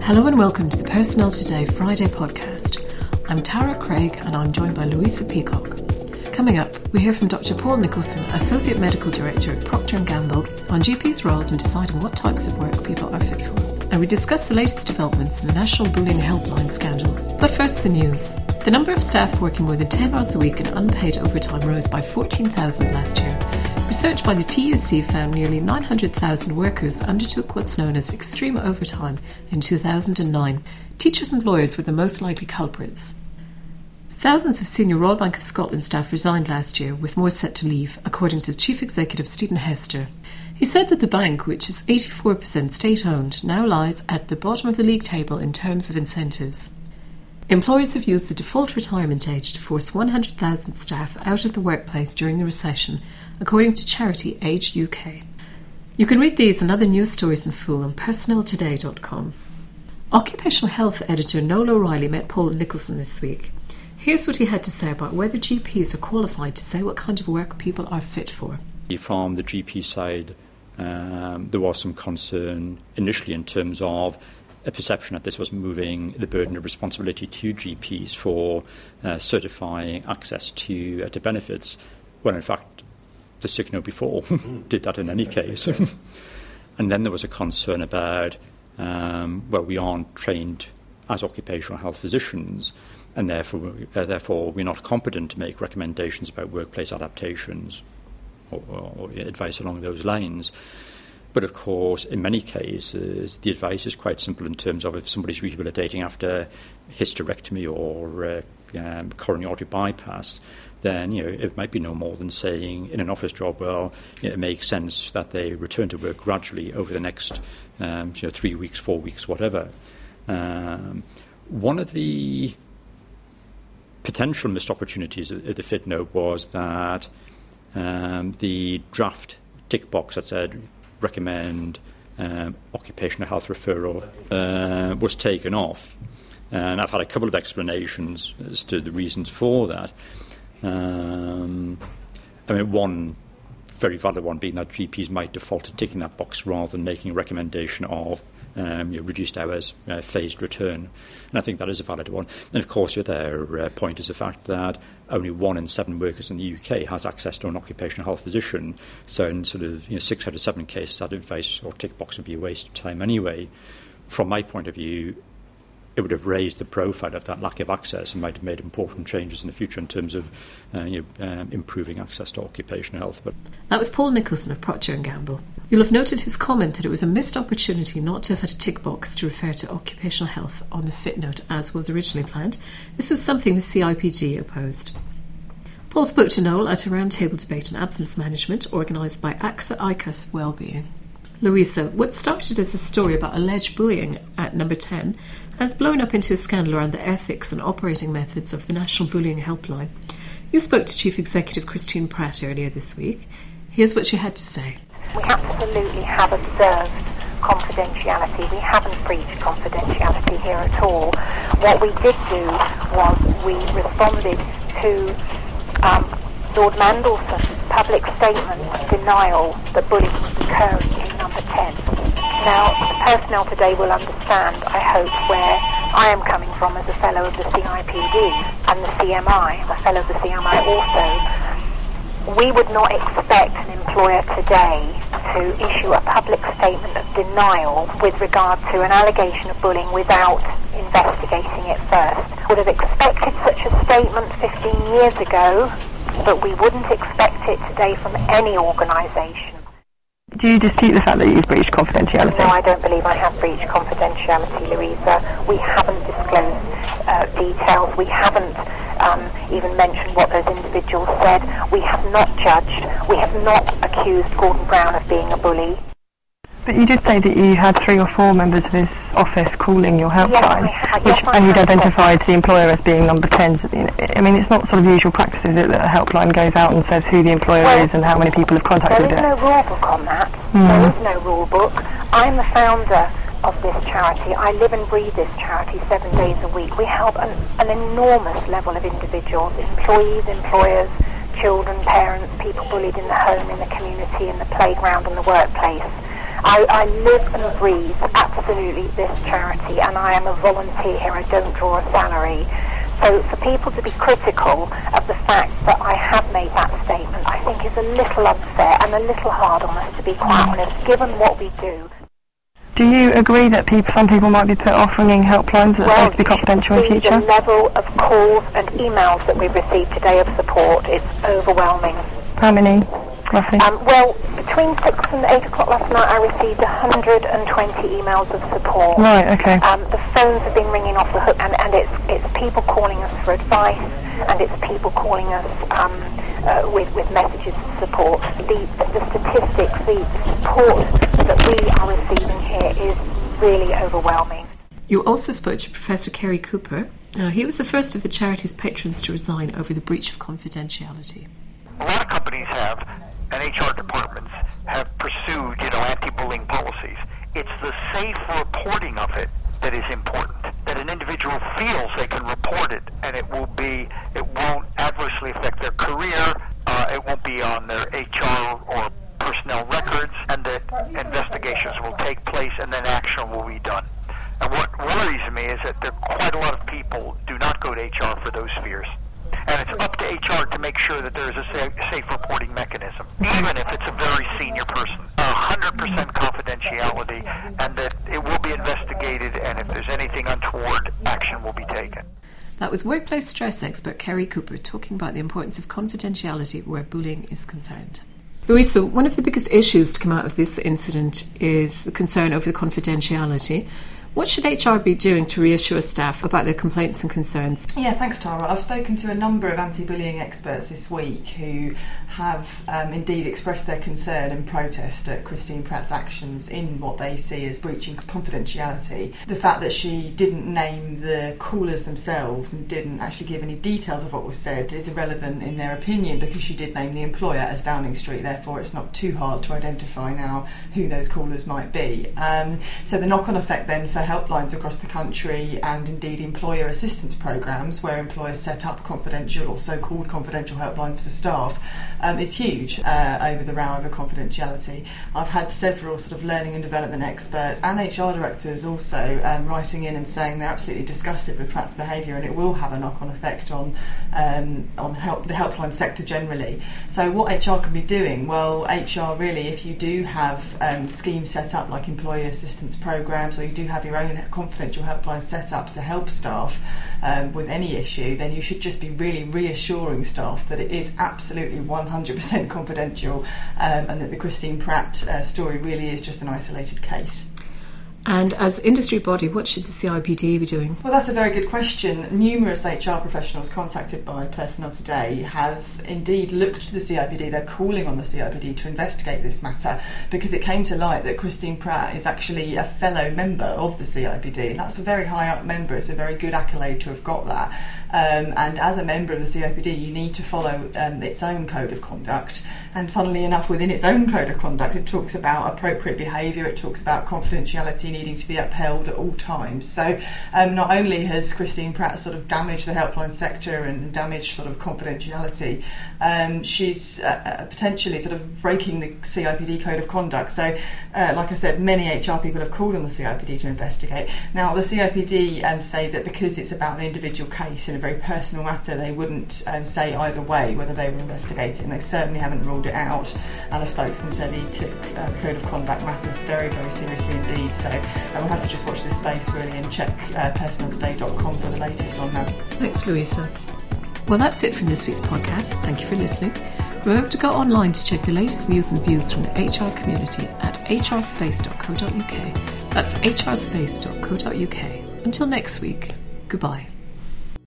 Hello and welcome to the Personnel Today Friday podcast. I'm Tara Craig and I'm joined by Louisa Peacock. Coming up, we hear from Dr. Paul Nicholson, Associate Medical Director at Procter & Gamble, on GPs' roles in deciding what types of work people are fit for. And we discuss the latest developments in the National Bullying Helpline scandal. But first, the news. The number of staff working more than 10 hours a week in unpaid overtime rose by 14,000 last year. Research by the TUC found nearly 900,000 workers undertook what's known as extreme overtime in 2009. Teachers and lawyers were the most likely culprits. Thousands of senior Royal Bank of Scotland staff resigned last year, with more set to leave, according to Chief Executive Stephen Hester. He said that the bank, which is 84% state-owned, now lies at the bottom of the league table in terms of incentives. Employers have used the default retirement age to force 100,000 staff out of the workplace during the recession, according to charity Age UK. You can read these and other news stories in full on personneltoday.com. Occupational health editor Noel O'Reilly met Paul Nicholson this week. Here's what he had to say about whether GPs are qualified to say what kind of work people are fit for. From the GP side, there was some concern initially in terms of a perception that this was moving the burden of responsibility to GPs for certifying access to benefits, when in fact the sick note before did that in any case. And then there was a concern about, we aren't trained as occupational health physicians, and therefore we're not competent to make recommendations about workplace adaptations or advice along those lines. But of course, in many cases, the advice is quite simple in terms of if somebody's rehabilitating after hysterectomy or coronary artery bypass, then it might be no more than saying in an office job, it makes sense that they return to work gradually over the next 3 weeks, 4 weeks, whatever. One of the potential missed opportunities of the fit note was that the draft tick box that said recommend occupational health referral was taken off. And I've had a couple of explanations as to the reasons for that. One very valid one being that GPs might default to ticking that box rather than making a recommendation of reduced hours, phased return. And I think that is a valid one. And of course, your other point is the fact that only 1 in 7 workers in the UK has access to an occupational health physician. So in 6 out of 7 cases, that advice or tick box would be a waste of time anyway. From my point of view, it would have raised the profile of that lack of access and might have made important changes in the future in terms of improving access to occupational health. But that was Paul Nicholson of Procter & Gamble. You'll have noted his comment that it was a missed opportunity not to have had a tick box to refer to occupational health on the fit note as was originally planned. This was something the CIPD opposed. Paul spoke to Noel at a roundtable debate on absence management organised by AXA ICAS Wellbeing. Louisa, what started as a story about alleged bullying at Number 10 has blown up into a scandal around the ethics and operating methods of the National Bullying Helpline. You spoke to Chief Executive Christine Pratt earlier this week. Here's what she had to say. We absolutely have observed confidentiality. We haven't breached confidentiality here at all. What we did do was we responded to Lord Mandelson's public statement denial that bullying was occurring in Number 10. Now, the personnel today will understand, I hope, where I am coming from as a fellow of the CIPD and the CMI, a fellow of the CMI also. We would not expect an employer today to issue a public statement of denial with regard to an allegation of bullying without investigating it first. Would have expected such a statement 15 years ago, but we wouldn't expect it today from any organisation. Do you dispute the fact that you've breached confidentiality? No, I don't believe I have breached confidentiality, Louisa. We haven't disclosed details. We haven't even mentioned what those individuals said. We have not judged. We have not accused Gordon Brown of being a bully. But you did say that you had 3 or 4 members of his office calling your helpline, and you'd identified the employer as being Number 10. I mean, it's not sort of usual practice, is it, that a helpline goes out and says who the employer is and how many people have contacted it? There is no rule book on that. There is no rule book. I'm the founder of this charity. I live and breathe this charity 7 days a week. We help an enormous level of individuals, employees, employers, children, parents, people bullied in the home, in the community, in the playground, in the workplace. I live and breathe absolutely this charity, and I am a volunteer here, I don't draw a salary. So for people to be critical of the fact that I have made that statement, I think is a little unfair and a little hard on us, to be quite honest, given what we do. Do you agree that some people might be put off ringing helplines that are supposed to be confidential in future? The level of calls and emails that we've received today of support is overwhelming. How many, roughly? Well, between 6 and 8 o'clock last night, I received 120 emails of support. Right, okay. The phones have been ringing off the hook, and it's people calling us for advice, and it's people calling us with messages of support. The statistics, the support that we are receiving here is really overwhelming. You also spoke to Professor Kerry Cooper. He was the first of the charity's patrons to resign over the breach of confidentiality. A lot of companies have, and HR departments have pursued, anti-bullying policies. It's the safe reporting of it that is important. That an individual feels they can report it, and it won't adversely affect their career. It won't be on their HR or personnel records, and that investigations will take place, and then action will be done. And what worries me is that quite a lot of people do not go to HR for those fears. And it's up to HR to make sure that there is a safe reporting mechanism, even if it's a very senior person. 100% confidentiality, and that it will be investigated, and if there's anything untoward, action will be taken. That was workplace stress expert Kerry Cooper talking about the importance of confidentiality where bullying is concerned. Louisa, one of the biggest issues to come out of this incident is the concern over the confidentiality. What should HR be doing to reassure staff about their complaints and concerns? Yeah, thanks, Tara. I've spoken to a number of anti-bullying experts this week who have indeed expressed their concern and protest at Christine Pratt's actions in what they see as breaching confidentiality. The fact that she didn't name the callers themselves and didn't actually give any details of what was said is irrelevant in their opinion, because she did name the employer as Downing Street. Therefore, it's not too hard to identify now who those callers might be. So the knock-on effect then for helplines across the country, and indeed employer assistance programmes where employers set up confidential or so-called confidential helplines for staff, is huge over the row over confidentiality. I've had several sort of learning and development experts and HR directors also writing in and saying they're absolutely disgusted with Pratt's behaviour, and it will have a knock-on effect on the helpline sector generally. So what HR can be doing? Well, HR really, if you do have schemes set up like employee assistance programmes, or you do have your own confidential helpline set up to help staff with any issue, then you should just be really reassuring staff that it is absolutely 100% confidential, and that the Christine Pratt story really is just an isolated case. And as industry body, what should the CIPD be doing? Well, that's a very good question. Numerous HR professionals contacted by Personnel Today have indeed looked to the CIPD. They're calling on the CIPD to investigate this matter, because it came to light that Christine Pratt is actually a fellow member of the CIPD, and that's a very high up member. It's a very good accolade to have got that. And as a member of the CIPD, you need to follow its own code of conduct. And funnily enough, within its own code of conduct, it talks about appropriate behaviour, it talks about confidentiality needing to be upheld at all times. So not only has Christine Pratt sort of damaged the helpline sector and damaged sort of confidentiality, she's potentially sort of breaking the CIPD code of conduct. So like I said, many HR people have called on the CIPD to investigate. Now the CIPD say that because it's about an individual case and a very personal matter, they wouldn't say either way whether they were investigating. They certainly haven't ruled it out, and a spokesman said he took the code of conduct matters very, very seriously indeed. So we'll have to just watch this space really and check personneltoday.com for the latest on that. Thanks, Louisa. Well, that's it from this week's podcast. Thank you for listening. Remember to go online to check the latest news and views from the HR community at hrspace.co.uk. That's hrspace.co.uk. Until next week, goodbye.